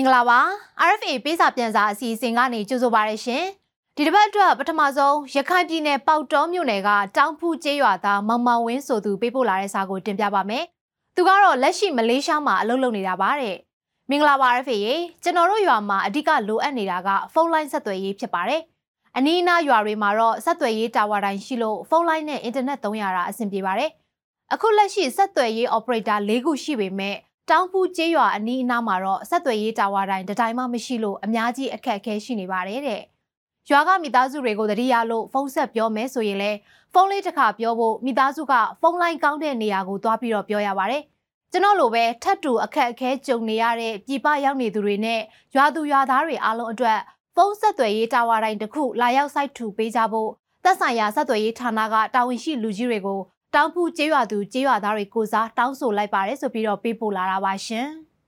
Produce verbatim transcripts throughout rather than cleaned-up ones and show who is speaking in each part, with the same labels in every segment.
Speaker 1: မင်္ဂလာပါ R F A ပေးစာပြန်စာအစီအစဉ်ကနေကြိုဆိုပါရရှင်ဒီတစ်ပတ်အတွက်ပထမဆုံးရခိုင်ပြည်နယ်ပေါက်တောမြို့နယ်ကတောင်ဖူးကျေးရွာသားမောင်မောင်ဝင်းဆိုသူပေးပို့လာတဲ့စာကိုတင်ပြပါမယ်သူကတော့လက်ရှိမလေးရှားမှာအလုပ်လုပ်နေတာပါတဲ့မင်္ဂလာပါ R F A ရေကျွန်တော်တို့ရွာမှာအဓိကလိုအပ်နေတာကဖုန်းလိုင်းဆက်သွယ်ရေးဖြစ်ပါတယ်အနီးအနားရွာတွေမှာတော့ဆက်သွယ်ရေးတာဝါတိုင်းရှိလို့ဖုန်းလိုင်းနဲ့အင်တာနက်သုံးရတာအဆင်ပြေပါတယ်အခုလက်ရှိဆက်သွယ်ရေး operator ၄ခုရှိပေမဲ့တောင်ဖူးကျေးရွာအနီးအနားမှာတော့ဆက်သွယ်ရေးတာဝါတိုင်းတစ်တိုင်းမှမရှိလို့အများကြီးအခက်အခဲရှိနေပါတယ်တဲ့ရွာကမိသားစုတွေကိုတတိယလို့ဖုန်းဆက်ပြောမယ်ဆိုရင်လည်းဖုန်းလေးတစ်ခါပြောဖို့မိသားစုကဖုန်းလိုင်းကောင်းတဲ့နေရာကိုသွားပြီးတော့ပြောရပါတယ်ကျွန်တော်လိုပဲထပ်တူအခက်အခဲကြုံနေရတဲ့ပြည်ပရောက်နေသူတွေနဲ့ရွာသူရွာသားတွေအားလုံးအတွက်ဖုန်းဆက်သွယ်ရေးတာဝါတိုင်းတစ်ခုလာရောက်စိုက်ထူပေးကြဖို့သက်ဆိုင်ရာဆက်သွယ်ရေးဌာနကတာဝန်ရှိလူကြီးတွေကိုတောင်ဖူးကျေးရွာသူကျေးရွာသားတွေကိုစားတောင်းဆိုလိုက်ပါတယ်ဆိုပြီးတော့ပေးပို့လာတာပါရှင်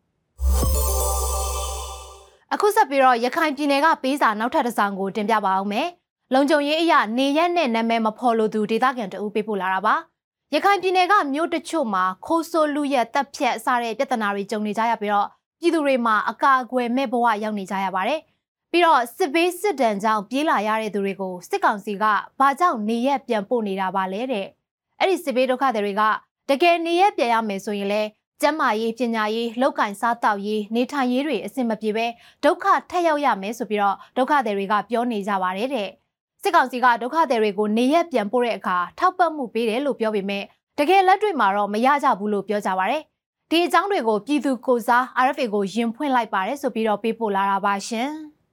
Speaker 1: အခုဆက်ပြီးတော့ရခိုင်ပြည်နယ်ကပေးစာနောက်ထပ်တစ်စောင်ကိုတင်ပြပါအောင်မယ်လုံခြုံရေးအရာနေရက်နဲ့နာမည်မဖော်လို့သူဒေသခံတအုပ်ပေးပို့လာတာပါရခိုင်ပြည်နယ်ကမြို့တချို့မှာခိုးဆိုးလူရက်တပ်ဖြတ်စတဲ့ပြဿနာတွေကြုံနေကြရပြီးတော့ပြည်သူတွေမှာအကာအကွယ်မဲ့ဘဝရောက်နေကြရပါတယ်ပြီးတော့စစ်ဘေးစစ်ဒဏ်ကြောင့်ပြေးလာရတဲ့သူတွေကိုစစ်ကောင်စီကဘာကြောင့်နေရက်ပြန်ပို့နေတာပါလဲတဲ့အဲ့ဒီစစ်ဘေးဒုက္ခတွေတွေကတကယ်နေရက်ပြန်ရမယ်ဆိုရင်လေကျန်းမာရေးပညာရေးလောက်ကင်စားတောက်ရေးနေထိုင်ရေးတွေအဆင်မပြေပဲဒုက္ခထက်ရောက်ရမယ်ဆိုပြီးတော့ဒုက္ခတွေကပြောနေကြပါတယ်တဲ့စစ်ကောင်စီကဒုက္ခတွေကိုနေရက်ပြန်ပို့တဲ့အခါထောက်ပံ့မှုပေးတယ်လို့ပြောပေမဲ့တကယ်လက်တွေ့မှာတော့မရကြဘူးလို့ပြောကြပါတယ်ဒီအကြောင်းတွေကိုပြည်သူကိုစား R F A ကိုယင်ဖွင့်လိုက်ပါတယ်ဆိုပြီးတော့ပေးပို့လာတာပါရှင်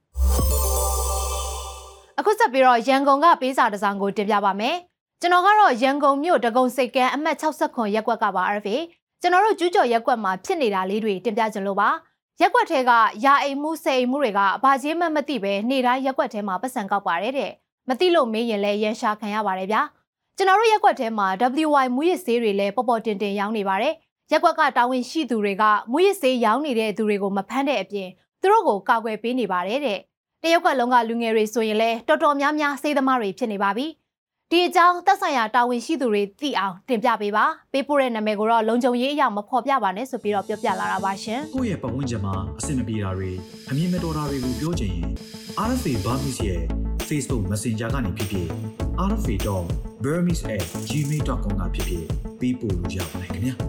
Speaker 1: အခုဆက်ပြီးတော့ရန်ကုန်ကပေးစာတစ်စောင်ကိုတင်ပြပါမယ်ကျွန်တော်ကတော့ရန်ကုန်မြို့ဒဂုံစိတ်ကမ်းအမှတ်၆၇ရပ်ကွက်ကပါ R F A ကျွန်တော်တို့ကျူးကျော်ရက်ကွက်မှာဖြစ်နေတာလေးတွေတင်ပြကြလို့ပါရက်ကွက်ထဲကယာအိမ်မှုစေအိမ်မှုတွေကဘာကြီးမှမသိပဲနေ့တိုင်းရက်ကွက်ထဲမှာပတ်စံကောက်ပါတယ်တဲ့မသိလို့မေးရင်လည်းရန်ရှာခံရပါတယ်ဗျာကျွန်တော်တို့ရက်ကွက်ထဲမှာ W Y မူရစ်ဆေးတွေလည်းပေါ်ပေါ်တင်တင်ရောင်းနေပါတယ်ရက်ကွက်ကတာဝန်ရှိသူတွေကမူရစ်ဆေးရောင်းနေတဲ့သူတွေကိုမဖမ်းတဲ့အပြင်သူတို့ကိုကာကွယ်ပေးနေပါတယ်တဲ့တရက်ကွက်လုံးကလူငယ်တွေဆိုရင်လည်းတော်တော်များများစေးသမားတွေဖြစ်နေပါပြီဒီအကြောင်းသက်ဆိုင်ရာတာဝန်ရှိသူတွေသိအောင်တင်ပြပေးပါပေးပို့တဲ့နာမည်ကိုတော့လုံခြုံရေးအရာမဖော်ပြပါနဲ့ဆိုပြီးတော့ပြောပြလာတာပါရှင်
Speaker 2: ကိုယ့်ရဲ့ပတ်ဝန်းကျင်မှာအဆင်မပြေတာတွေအမြင်မတော်တာတွေကိုပြောချင်ရင် R F A Burmese ရဲ့ Facebook Messenger ကနေဖြစ်ဖြစ် R F A dot burmese at gmail dot com ကဖြစ်ဖြစ်ပေးပို့လို့ရပါတယ်ခင်ဗျာ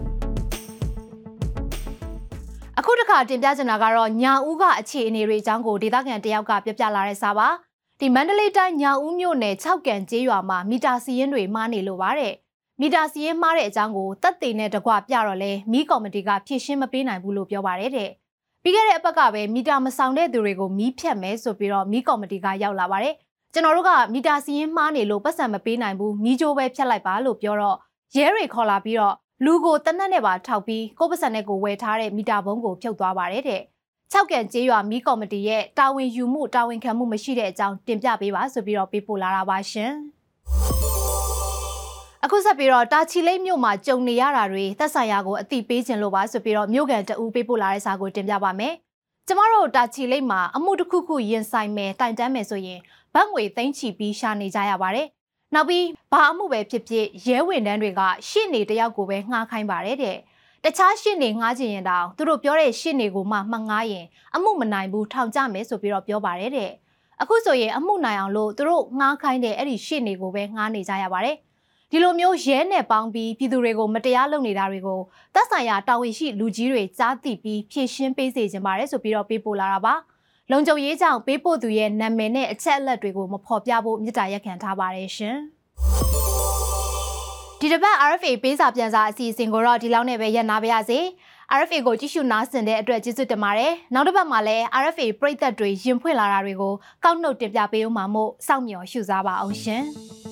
Speaker 1: အခုတစ်ခါတင်ပြချင်တာကတော့ညာဦးကအခြေအနေတွေအကြောင်းကိုဒေသခံတယောက်ကပြောပြလာတဲ့စာပါဒီမန္တလေးတိုင်းညာဦးမြို့နယ်၆ကန်ကျေးရွာမှာမီတာစီးရင်တွေမှားနေလို့ပါတဲ့မီတာစီးရင်မှားတဲ့အကြောင်းကိုတပ်သိနဲ့တကွပြတော့လဲမီးကော်မတီကဖြည့်ရှင်းမပေးနိုင်ဘူးလို့ပြောပါတယ်တဲ့ပြီးခဲ့တဲ့အပတ်ကပဲမီတာမဆောင်တဲ့သူတွေကိုမီးဖြတ်မယ်ဆိုပြီးတော့မီးကော်မတီကရောက်လာပါတယ်ကျွန်တော်တို့ကမီတာစီးရင်မှားနေလို့ပတ်စံမပေးနိုင်ဘူးမီးကြိုးပဲဖြတ်လိုက်ပါလို့ပြောတော့ရဲတွေခေါ်လာပြီးတော့လူကိုတနက်နဲ့ပါထောက်ပြီးကိုပတ်စံနဲ့ကိုဝယ်ထားတဲ့မီတာဘုံကိုဖြုတ်သွားပါတယ်တဲ့၆ကန်ကျေးရွာမီးကော်မတီရဲ့တာဝန်ယူမှုတာဝန်ခံမှုမရှိတဲ့အကြောင်းတင်ပြပေးပါဆိုပြီးတော့ပေးပို့လာတာပါရှင်အခုဆက်ပြီးတော့တာချီလိတ်မြို့မှာကြုံနေရတာတွေသက်ဆိုင်ရာကိုအသိပေးခြင်းလို့ပါဆိုပြီးတော့မြို့ကန်တအူးပေးပို့လာတဲ့စာကိုတင်ပြပါမယ်ကျမတို့တာချီလိတ်မှာအမှုတစ်ခုခုရင်ဆိုင်မယ်တိုင်တန်းမယ်ဆိုရင်ဘတ်ငွေသိန်းချီပြီးရှာနေကြရပါတယ်နောက်ပြီးဘာအမှုပဲဖြစ်ဖြစ်ရဲဝင်တန်းတွေကရှင့်နေတယောက်ကိုပဲငှားခိုင်းပါတယ်တဲ့တခြားရှင့်နေငှားခြင်းရင်တောင်သူတို့ပြောတဲ့ရှင့်နေကိုမှမှငှားရင်အမှုမနိုင်ဘူးထောင်ကျမယ်ဆိုပြီးတော့ပြောပါတယ်တဲ့အခုဆိုရင်အမှုနိုင်အောင်လို့သူတို့ငှားခိုင်းတဲ့အဲ့ဒီရှင့်နေကိုပဲငှားနေကြရပါတယ်ဒီလိုမျိုးရဲနဲ့ပေါင်းပြီးပြည်သူတွေကိုမတရားလုပ်နေတာတွေကိုသက်ဆိုင်ရာတာဝန်ရှိလူကြီးတွေကြားသိပြီးဖြည့်ရှင်းပေးစေချင်ပါတယ်ဆိုပြီးတော့ပေးပို့လာတာပါလုံခြုံရေးကြောင့်ပေးပို့သူရဲ့နာမည်နဲ့အချက်အလက်တွေကိုမဖော်ပြဖို့မြစ်တာရက်ခံထားပါတယ်ရှင်ဒီတစ်ပတ် R F A ပေးစာပြန်စာအစီအစဉ်ကိုတော့ဒီလောက်နဲ့ပဲရပ်နာပါရစေ R F A ကိုကြည့်ရှုနားဆင်တဲ့အတွက်ကျေးဇူးတင်ပါတယ်နောက်တစ်ပတ်မှာလည်း R F A ပရိသတ်တွေရင်ဖွင့်လာတာတွေကိုကောက်နှုတ်တင်ပြပေးဦးမှာမို့စောင့်မျှော်ရှုစားပါအောင်ရှင်